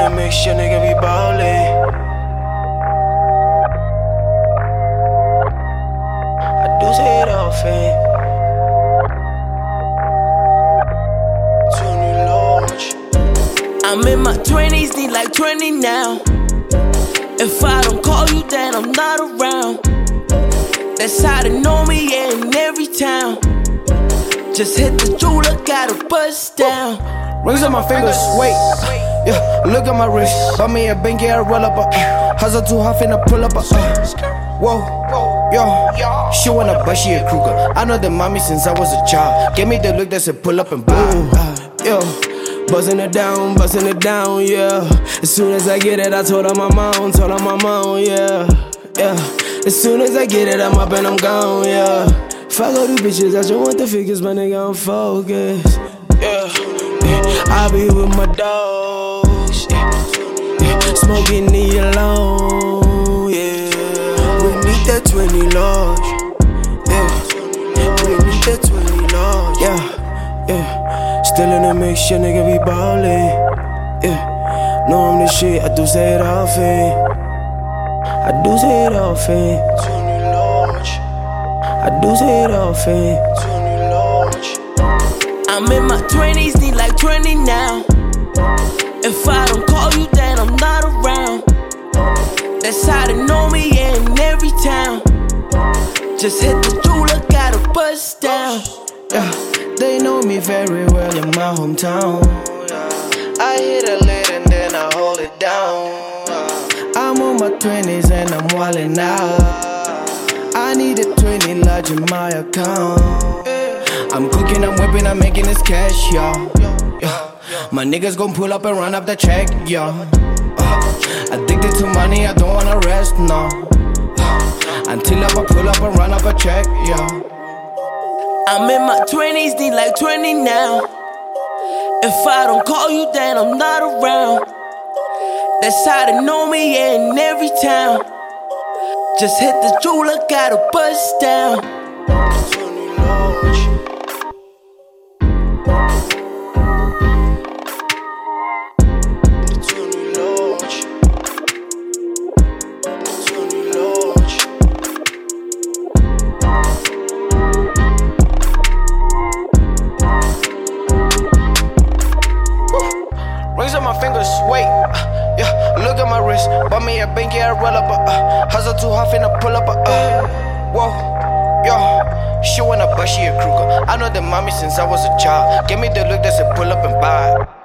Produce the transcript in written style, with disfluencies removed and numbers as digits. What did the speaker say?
the mix, your nigga be ballin'. I do say it often. Too large. I'm in my 20s, need like 20 now. If I don't call you, then I'm not around. That's how they know me, yeah, in every town. Just hit the jeweler, got a bust down. Rings on my fingers, wait, yeah, look at my wrist. Buy me a binky, I roll up a hustle too hard, finna pull up a whoa, yo, she wanna buy, she a Kruger. I know the mommy since I was a child. Gave me the look that said pull up and buy, yo. Buzzing it down, yeah. As soon as I get it, I told her my mom, yeah, yeah. As soon as I get it, I'm up and I'm gone, yeah. Fuck all these bitches, I just want the figures, my nigga, I'm focused, yeah. I be with my dogs, yeah. Smoking the alone, yeah. We need that 20 large, yeah. We need that 20 large, yeah, yeah. Still in the mix, your nigga be ballin', yeah. Know I'm the shit, I do say it often. I do say it often. I do say it often. I'm in my 20s, need like 20 now. If I don't call you, then I'm not around. That's how they know me, yeah, in every town. Just hit the jeweler, got a bust down. Yeah, they know me very well in my hometown. I hit a lid and then I hold it down. I'm on my 20s and I'm wildin' out. I need a 20 large in my account. I'm cooking, I'm whipping, I'm making this cash, y'all. Yeah. My niggas gon' pull up and run up the check, y'all. Addicted to money, I don't wanna rest, no. Until I pull up and run up a check, y'all. I'm in my 20s, need like 20 now. If I don't call you, then I'm not around. That's how they know me, yeah, in every town. Just hit the jeweler, got a bust down. Rings on my fingers, wait, yeah, look at my wrist. Buy me a binky, I roll up a hustle too hard, finna pull up a whoa, yo. She wanna buy, she a Kruger. I know the mommy since I was a child. Gave me the look that said pull up and buy.